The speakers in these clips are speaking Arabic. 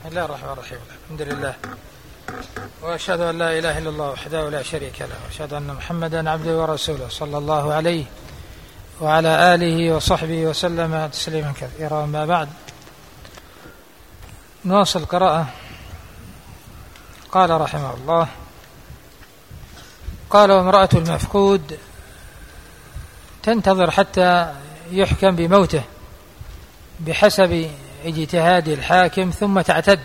بسم الله الرحمن الرحيم. الحمد لله، وأشهد أن لا إله إلا الله وحده لا شريك له، وأشهد أن محمدا عبده ورسوله صلى الله عليه وعلى آله وصحبه وسلم تسليما كثيرا. ما بعد، نواصل القراءة. قال رحمه الله: قال: وامرأة المفقود تنتظر حتى يحكم بموته بحسب اجتهاد الحاكم ثم تعتد.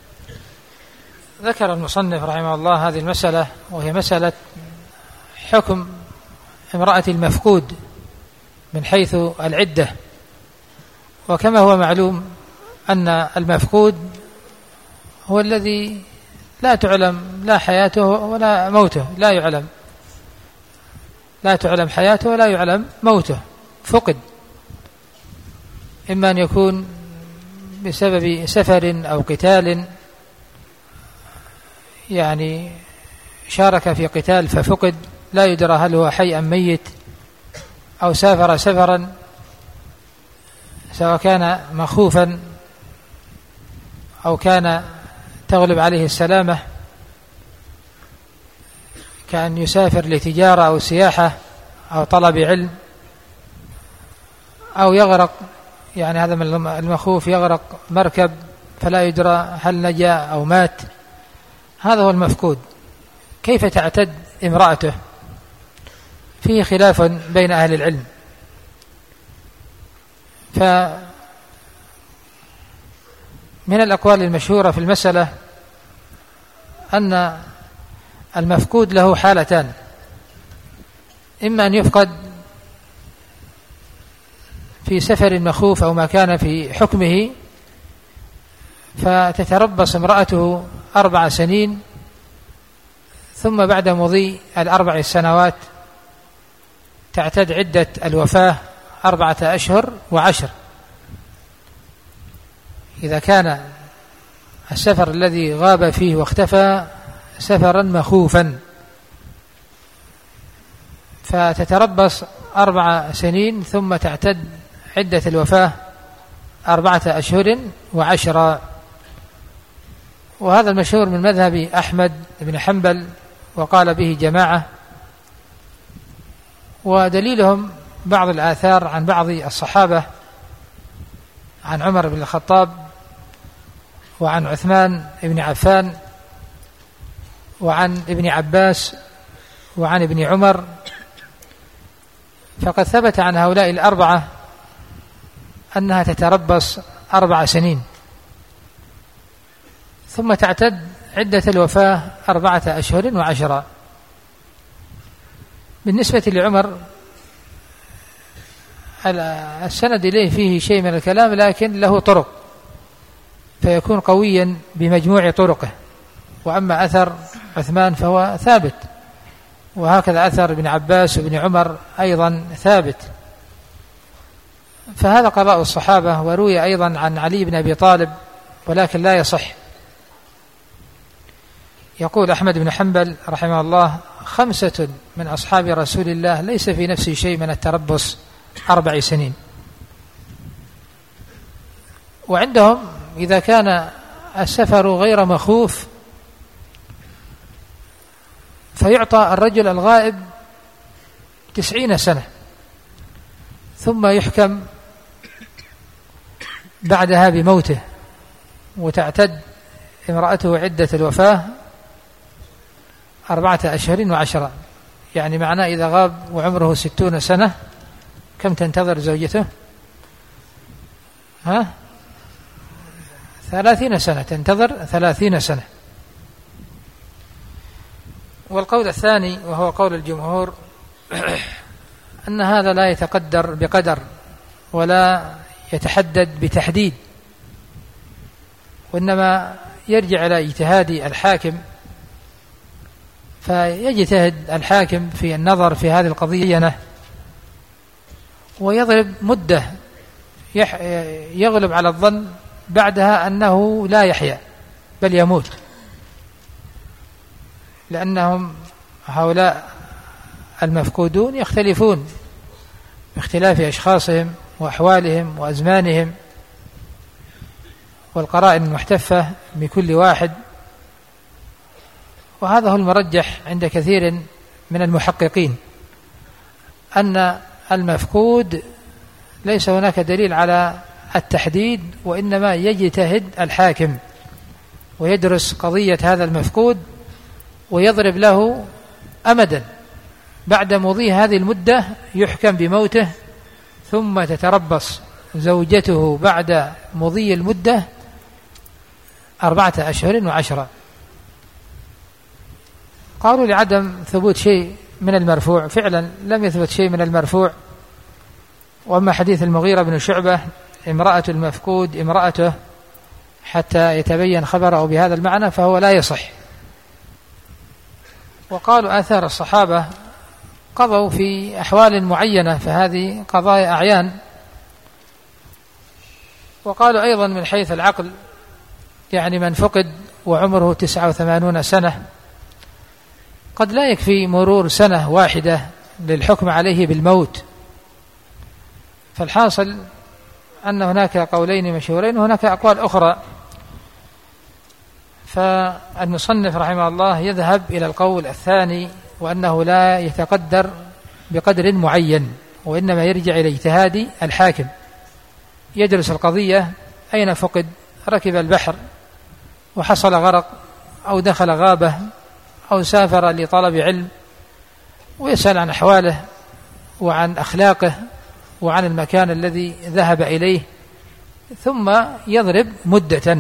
ذكر المصنف رحمه الله هذه المسألة، وهي مسألة حكم امرأة المفقود من حيث العدة. وكما هو معلوم أن المفقود هو الذي لا تعلم لا حياته ولا موته، لا تعلم حياته ولا يعلم موته، فقد، إما أن يكون بسبب سفر أو قتال، يعني شارك في قتال ففقد، لا يدرى هل هو حي أم ميت، أو سافر سفرا سواء كان مخوفا أو كان تغلب عليه السلامة، كأن يسافر لتجارة أو سياحة أو طلب علم، أو يغرق، يعني هذا من المخوف، يغرق مركب فلا يدرى هل نجا أو مات. هذا هو المفقود. كيف تعتد امرأته؟ فيه خلاف بين أهل العلم. فمن الأقوال المشهورة في المسألة أن المفقود له حالتان: إما أن يفقد في سفر مخوف أو ما كان في حكمه، فتتربص امرأته 4 سنين، ثم بعد مضي 4 سنوات تعتد عدة الوفاة 4 أشهر و10. إذا كان السفر الذي غاب فيه واختفى سفرا مخوفا، فتتربص 4 سنين ثم تعتد عدة الوفاة 4 أشهر و10. وهذا المشهور من مذهب أحمد بن حنبل، وقال به جماعة. ودليلهم بعض الآثار عن بعض الصحابة، عن عمر بن الخطاب وعن عثمان بن عفان وعن ابن عباس وعن ابن عمر، فقد ثبت عن هؤلاء ال4 أنها تتربص 4 سنين ثم تعتد عدة الوفاة 4 أشهر و10. بالنسبة لعمر السند إليه فيه شيء من الكلام، لكن له طرق فيكون قويا بمجموع طرقه. وأما أثر عثمان فهو ثابت، وهكذا أثر ابن عباس وابن عمر أيضا ثابت. فهذا قضاء الصحابة. وروي أيضا عن علي بن أبي طالب ولكن لا يصح. يقول أحمد بن حنبل رحمه الله: 5 من أصحاب رسول الله ليس في نفسه شيء من التربص 4 سنين. وعندهم إذا كان السفر غير مخوف فيعطى الرجل الغائب 90 سنة، ثم يحكم بعدها بموته، وتعتد امرأته عدة الوفاة 4 أشهر و10. يعني معناه إذا غاب وعمره 60 سنة كم تنتظر زوجته؟ 30 سنة، تنتظر 30 سنة. والقول الثاني وهو قول الجمهور أن هذا لا يتقدر بقدر ولا يتحدد بتحديد، وإنما يرجع إلى اجتهاد الحاكم. فيجتهد الحاكم في النظر في هذه القضية ويضرب مدة يغلب على الظن بعدها أنه لا يحيا بل يموت، لأنهم هؤلاء المفقودون يختلفون باختلاف أشخاصهم وأحوالهم وأزمانهم، والقرائن المحتفة بكل واحد، وهذا هو المرجح عند كثير من المحققين، أن المفقود ليس هناك دليل على التحديد، وإنما يجتهد الحاكم ويدرس قضية هذا المفقود ويضرب له أمدا، بعد مضي هذه المدة يحكم بموته، ثم تتربص زوجته بعد مضي المدة 4 أشهر و10. قالوا لعدم ثبوت شيء من المرفوع، فعلا لم يثبت شيء من المرفوع. وأما حديث المغيرة بن شعبة امرأة المفقود امرأته حتى يتبين خبره بهذا المعنى فهو لا يصح. وقالوا آثار الصحابة قضوا في أحوال معينة، فهذه قضايا أعيان. وقالوا أيضا من حيث العقل، يعني من فقد وعمره 89 سنة قد لا يكفي مرور سنة واحدة للحكم عليه بالموت. فالحاصل أن هناك قولين مشهورين وهناك أقوال أخرى، فالمصنف رحمه الله يذهب إلى القول الثاني، وأنه لا يتقدر بقدر معين، وإنما يرجع إلى اجتهاد الحاكم، يدرس القضية أين فقد، ركب البحر وحصل غرق، أو دخل غابة، أو سافر لطلب علم، ويسأل عن أحواله وعن أخلاقه وعن المكان الذي ذهب إليه، ثم يضرب مدة.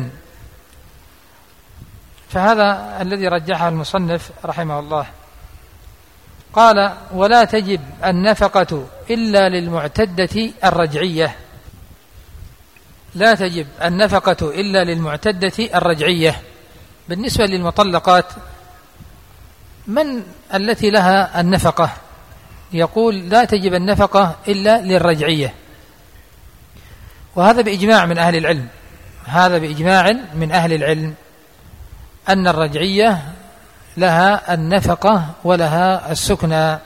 فهذا الذي رجحه المصنف رحمه الله. قال: ولا تجب النفقة إلا للمعتدة الرجعية. لا تجب النفقة إلا للمعتدة الرجعية. بالنسبة للمطلقات، من التي لها النفقة؟ يقول: لا تجب النفقة إلا للرجعية، وهذا بإجماع من أهل العلم، هذا بإجماع من أهل العلم أن الرجعية لها النفقة ولها السكنى،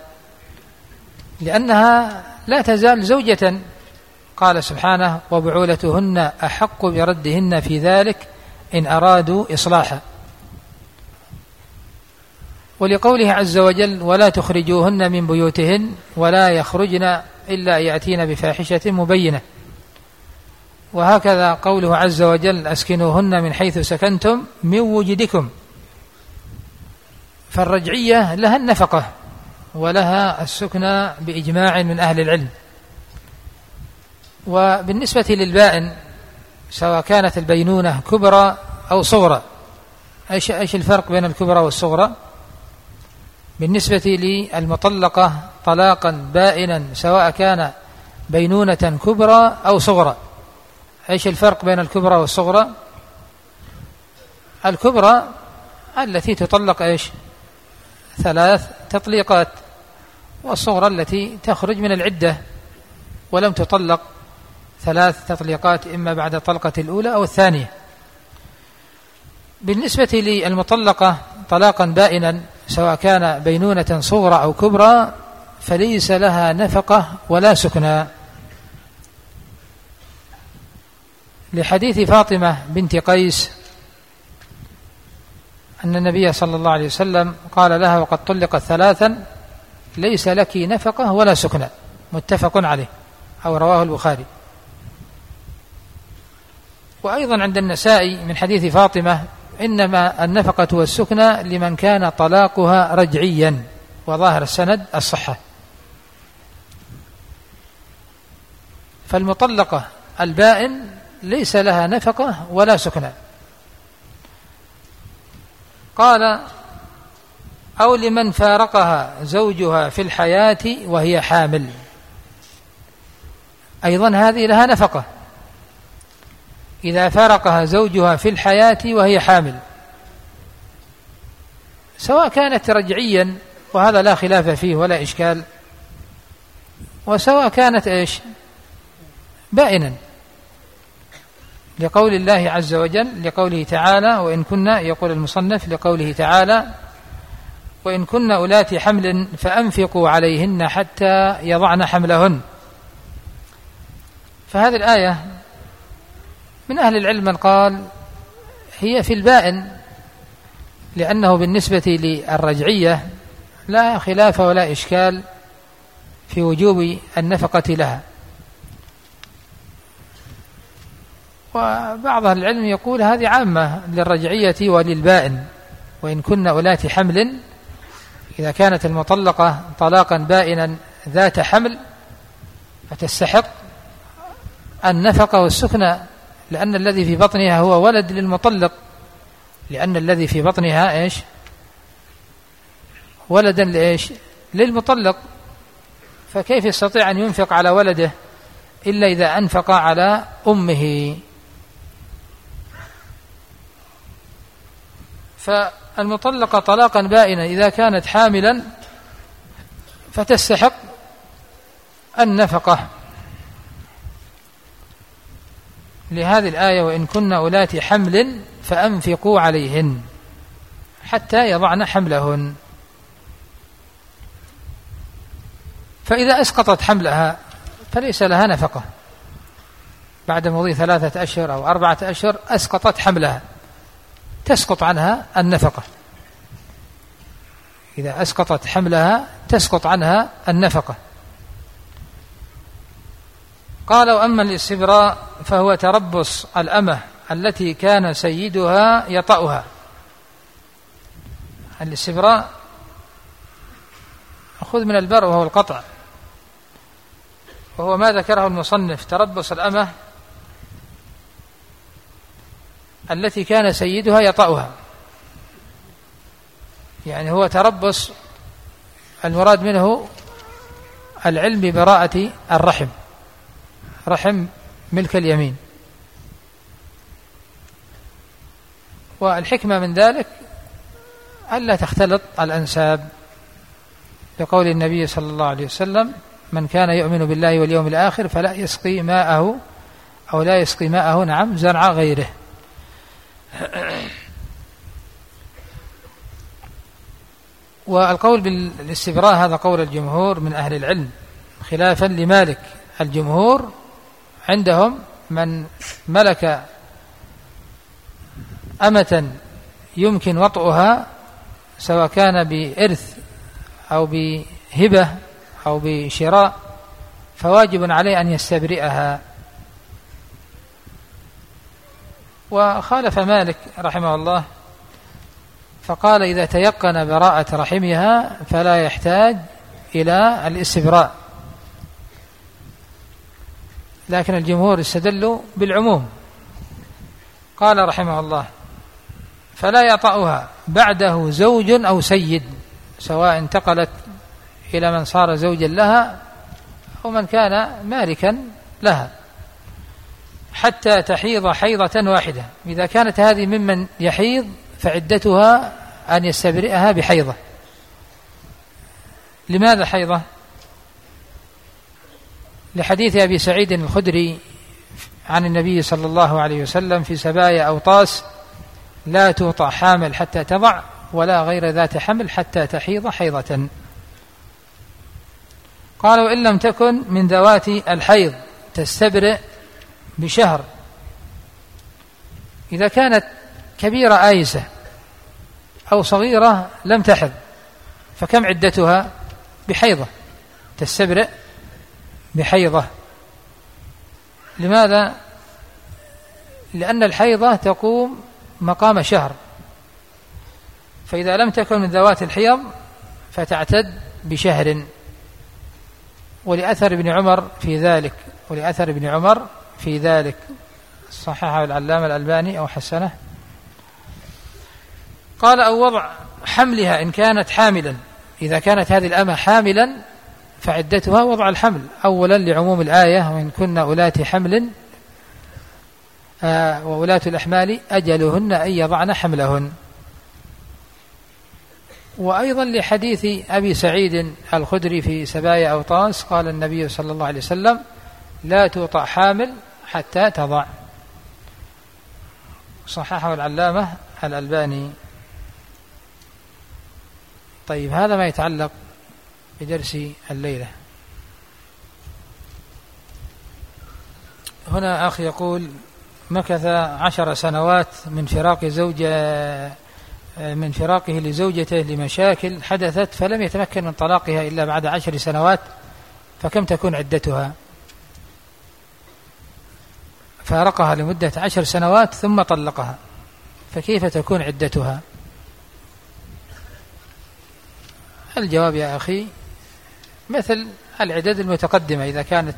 لأنها لا تزال زوجة. قال سبحانه: وبعولتهن أحق بردهن في ذلك إن أرادوا إصلاحا. ولقوله عز وجل: ولا تخرجوهن من بيوتهن ولا يخرجن إلا يأتين بفاحشة مبينة. وهكذا قوله عز وجل: أسكنوهن من حيث سكنتم من وجدكم. فالرجعية لها النفقة ولها السكنى بإجماع من أهل العلم. وبالنسبة للبائن، سواء كانت البينونة كبرى أو صغرى، إيش الفرق بين الكبرى والصغرى؟ بالنسبة للمطلقة طلاقا بائنا، سواء كان بينونة كبرى أو صغرى، إيش الفرق بين الكبرى والصغرى؟ الكبرى التي تطلق 3 تطليقات، والصغرى التي تخرج من العدة ولم تطلق 3 تطليقات، إما بعد الطلقة الأولى أو الثانية. بالنسبة للمطلقة طلاقا بائنا، سواء كان بينونة صغرى أو كبرى، فليس لها نفقة ولا سكنى، لحديث فاطمة بنت قيس أن النبي صلى الله عليه وسلم قال لها: وقد طلقت 3 ليس لك نفقة ولا سكنى، متفق عليه، أو رواه البخاري. وأيضا عند النسائي من حديث فاطمة: إنما النفقة والسكنى لمن كان طلاقها رجعيا، وظاهر السند الصحة. فالمطلقة البائن ليس لها نفقة ولا سكنى. قال: أو لمن فارقها زوجها في الحياة وهي حامل، أيضا هذه لها نفقة إذا فارقها زوجها في الحياة وهي حامل، سواء كانت رجعيا، وهذا لا خلاف فيه ولا إشكال، وسواء كانت بائنا، لقول الله عز وجل، لقوله تعالى: وإن كنا، يقول المصنف لقوله تعالى: وإن كنا أولات حمل فأنفقوا عليهن حتى يضعن حملهن. فهذه الآية من أهل العلم من قال هي في البائن، لأنه بالنسبة للرجعية لا خلاف ولا إشكال في وجوب النفقة لها. وبعض أهل العلم يقول هذه عامة للرجعية وللبائن، وإن كن أولات حمل، إذا كانت المطلقة طلاقا بائنا ذات حمل فتستحق النفقة والسكنى، لأن الذي في بطنها هو ولد للمطلق، لأن الذي في بطنها إيش؟ ولدا لإيش؟ للمطلق، فكيف يستطيع أن ينفق على ولده إلا إذا أنفق على أمه؟ فالمطلقة طلاقا بائنا إذا كانت حاملا فتستحق النفقة لهذه الآية: وإن كن أولات حمل فأنفقوا عليهن حتى يضعن حملهن. فإذا أسقطت حملها فليس لها نفقة بعد مضي 3 أشهر أو 4 أشهر، أسقطت حملها تسقط عنها النفقة. إذا أسقطت حملها تسقط عنها النفقة. قال: وأما الاستبراء فهو تربص الأمة التي كان سيدها يطأها. الاستبراء خذ من البر وهو القطع، وهو ما ذكره المصنف: تربص الأمة التي كان سيدها يطأها، يعني هو تربص المراد منه العلم ببراءة الرحم، رحم ملك اليمين. والحكمة من ذلك ألا تختلط الأنساب، لقول النبي صلى الله عليه وسلم: من كان يؤمن بالله واليوم الآخر فلا يسقي ماءه أو لا يسقي ماءه زرع غيره. والقول بالاستبراء هذا قول الجمهور من أهل العلم، خلافا لمالك. الجمهور عندهم من ملك أمة يمكن وطئها سواء كان بإرث أو بهبة أو بشراء، فواجب عليه أن يستبرئها. وخالف مالك رحمه الله فقال: إذا تيقن براءة رحمها فلا يحتاج إلى الاستبراء. لكن الجمهور استدلوا بالعموم. قال رحمه الله: فلا يطأها بعده زوج أو سيد، سواء انتقلت إلى من صار زوجا لها أو من كان مالكا لها، حتى تحيض حيضة واحدة. إذا كانت هذه ممن يحيض فعدتها أن يستبرئها بحيضة. لماذا حيضة؟ لحديث أبي سعيد الخدري عن النبي صلى الله عليه وسلم في سبايا أوطاس: لا توطأ حامل حتى تضع، ولا غير ذات حمل حتى تحيض حيضة. قال: وإن لم تكن من ذوات الحيض تستبرئ بشهر. إذا كانت كبيرة آيسة أو صغيرة لم تحض فكم عدتها؟ بحيضة، تستبرئ بحيضة. لماذا؟ لأن الحيضة تقوم مقام شهر، فإذا لم تكن من ذوات الحيض فتعتد بشهر. ولأثر ابن عمر في ذلك صححه العلامة الألباني أو حسنه. قال: أو وضع حملها إن كانت حاملا. إذا كانت هذه الأمة حاملا فعدتها وضع الحمل، أولا لعموم الآية: وإن كن أولات حمل وأولاة الأحمال أجلهن أن يضعن حملهن. وأيضا لحديث أبي سعيد الخدري في سبايا أوطاس: قال النبي صلى الله عليه وسلم: لا توطأ حامل حتى تضع. صححه العلامة الألباني. طيب، هذا ما يتعلق بدرس الليلة. هنا أخي يقول: مكث 10 سنوات من فراقه لزوجته لمشاكل حدثت، فلم يتمكن من طلاقها إلا بعد 10 سنوات، فكم تكون عدتها؟ فارقها لمدة 10 سنوات ثم طلقها، فكيف تكون عدتها؟ الجواب يا أخي مثل العدد المتقدمة، إذا كانت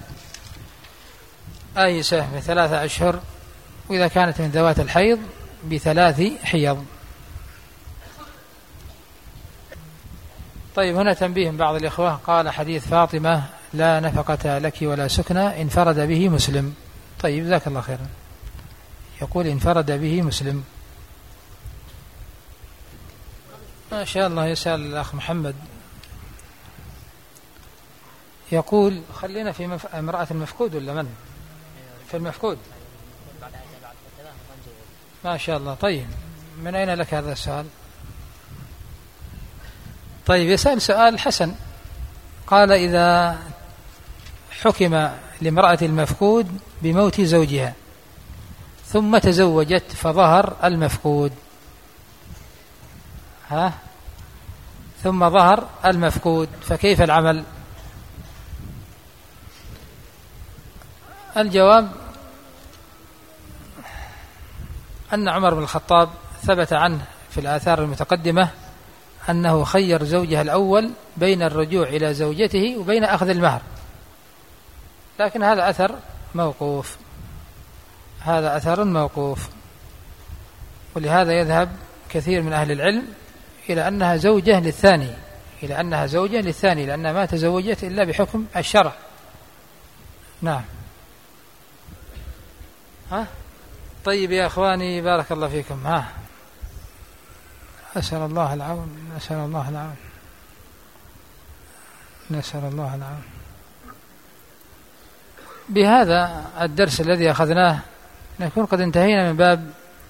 آيسة ب3 أشهر، وإذا كانت من ذوات الحيض ب3 حيض. طيب، هنا تنبيه بعض الإخوة، قال حديث فاطمة لا نفقة لك ولا سكنى انفرد به مسلم. طيب، جزاك الله خيرا. يقول انفرد به مسلم. ما شاء الله. يسأل الأخ محمد، يقول خلينا في امرأة المفقود ولا من؟ في المفقود. ما شاء الله. طيب، من أين لك هذا السؤال؟ طيب، يسأل سؤال حسن. قال إذا حكم لامرأة المفقود بموت زوجها ثم تزوجت فظهر المفقود، ثم ظهر المفقود، فكيف العمل؟ الجواب أن عمر بن الخطاب ثبت عنه في الآثار المتقدمة أنه خير زوجها الأول بين الرجوع إلى زوجته وبين أخذ المهر، لكن هذا أثر موقوف، هذا أثر موقوف، ولهذا يذهب كثير من أهل العلم إلى أنها زوجة للثاني، لأنها ما تزوجت إلا بحكم الشرع. نعم. طيب يا أخواني، بارك الله فيكم. أسأل الله العون، نسأل الله العون. بهذا الدرس الذي أخذناه نكون قد انتهينا من باب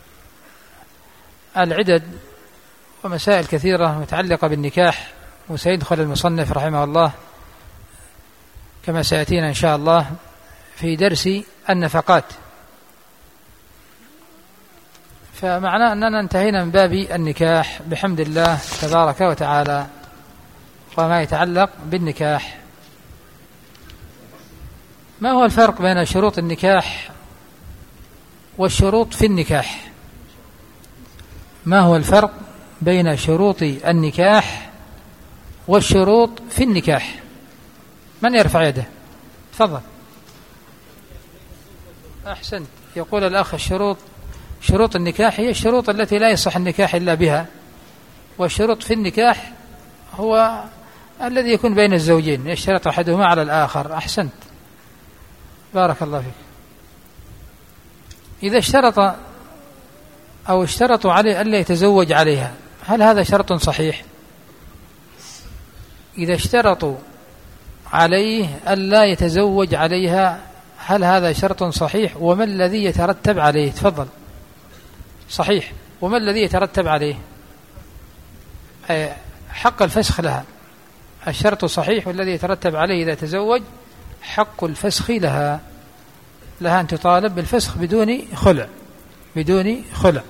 العدد ومسائل كثيرة متعلقة بالنكاح، وسيدخل المصنف رحمه الله كما سيأتينا إن شاء الله في درس النفقات. فمعناه أننا انتهينا من باب النكاح بحمد الله تبارك وتعالى وما يتعلق بالنكاح. ما هو الفرق بين شروط النكاح والشروط في النكاح؟ ما هو الفرق بين شروط النكاح والشروط في النكاح؟ من يرفع يده؟ تفضل. أحسنت. يقول الأخ شروط النكاح هي الشروط التي لا يصح النكاح إلا بها، والشروط في النكاح هو الذي يكون بين الزوجين، يشترط أحدهما على الآخر. أحسنت، بارك الله فيك. إذا اشترطوا عليه ألا يتزوج عليها، هل هذا شرط صحيح؟ إذا اشترطوا عليه ألا يتزوج عليها، هل هذا شرط صحيح؟ وما الذي يترتب عليه؟ تفضل. صحيح. وما الذي يترتب عليه؟ حق الفسخ لها. الشرط صحيح، والذي يترتب عليه إذا تزوج حق الفسخ لها أن تطالب بالفسخ بدون خلع.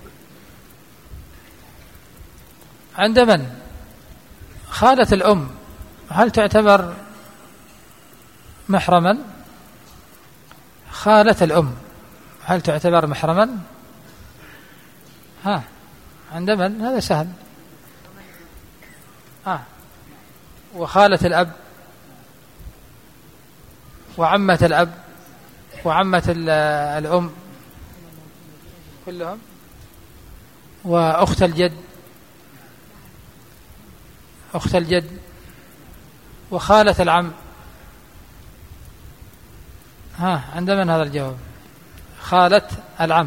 عند من؟ خالة الأم، هل تعتبر محرما؟ خالة الأم هل تعتبر محرما؟ عند من؟ هذا سهل. وخالة الأب وعمة الأب وعمة الأم كلهم، وأخت الجد وخالة العم. عند من هذا الجواب؟ خالة العم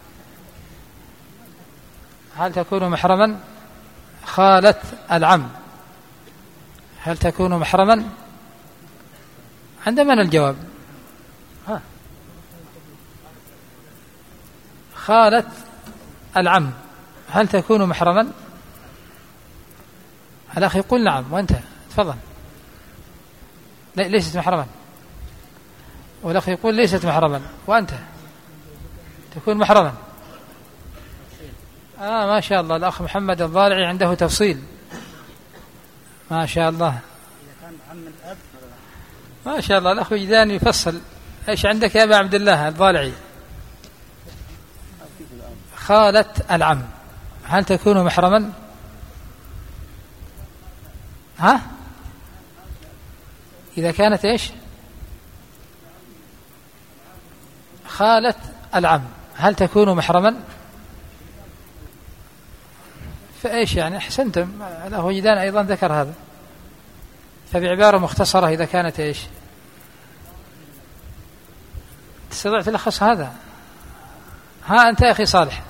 هل تكون محرما؟ خالة العم هل تكون محرما؟ عند من الجواب؟ خالة العم هل تكون محرما؟ الأخ يقول نعم، وأنت تفضل. ليست محرما. والأخ يقول ليست محرما، وأنت تكون محرما. ما شاء الله، الأخ محمد الضالعي عنده تفصيل ما شاء الله. ما شاء الله الأخ وجدان يفصل. إيش عندك يا أبا عبد الله الضالعي؟ خالة العم هل تكون محرما؟ إذا كانت إيش؟ خالة العم هل تكون محرما؟ فإيش يعني؟ أحسنتم، الأخ وجدان أيضا ذكر هذا، فبعبارة مختصرة إذا كانت إيش؟ تستطيع تلخص هذا؟ أنت يا أخي صالح.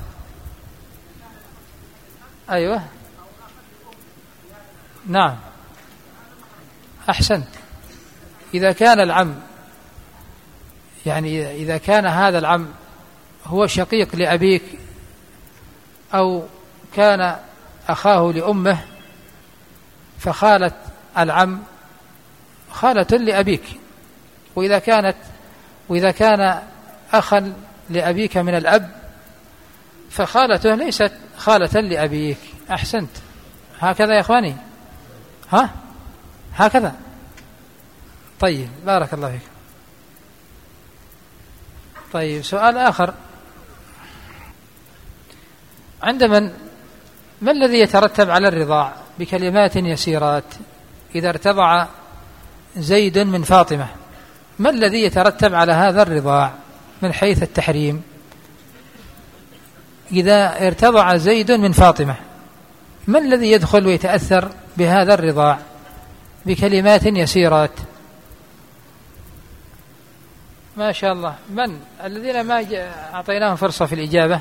أيوة نعم أحسنت. إذا كان العم، يعني إذا كان هذا العم هو شقيق لأبيك أو كان أخاه لأمه، فخالة العم خالة لأبيك. وإذا كان أخا لأبيك من الأب فخالته ليست خالة لأبيك. أحسنت، هكذا يا إخواني، هكذا. طيب بارك الله فيك. طيب سؤال آخر، ما الذي يترتب على الرضاع بكلمات يسيرات؟ إذا ارتضع زيد من فاطمة، ما الذي يترتب على هذا الرضاع من حيث التحريم؟ إذا ارتضع زيد من فاطمة، ما الذي يدخل ويتأثر بهذا الرضاع بكلمات يسيرات؟ ما شاء الله. من الذين ما أعطيناهم فرصة في الإجابة؟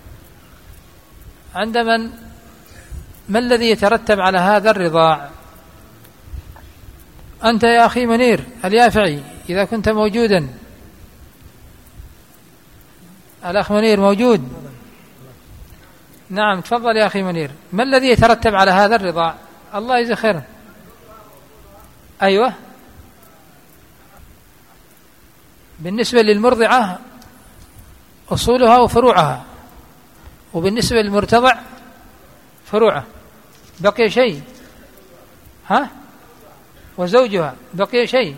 ما الذي يترتب على هذا الرضاع؟ أنت يا أخي منير اليافعي إذا كنت موجودا. الأخ منير موجود؟ نعم تفضل يا أخي منير. ما الذي يترتب على هذا الرضاع؟ الله يجزي خيرا. أيوة، بالنسبة للمرضعة أصولها وفروعها، وبالنسبة للمرتضع فروعه. بقي شيء؟ وزوجها بقي شيء؟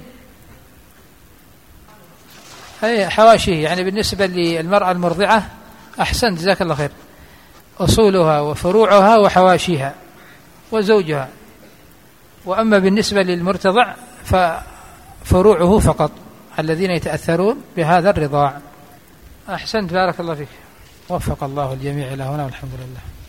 أي حواشيه، يعني بالنسبة للمرأة المرضعة. أحسنت جزاك الله خير. أصولها وفروعها وحواشيها وزوجها. وأما بالنسبة للمرتضع ففروعه فقط الذين يتأثرون بهذا الرضاع. أحسنت بارك الله فيك، وفق الله الجميع إلى هنا والحمد لله.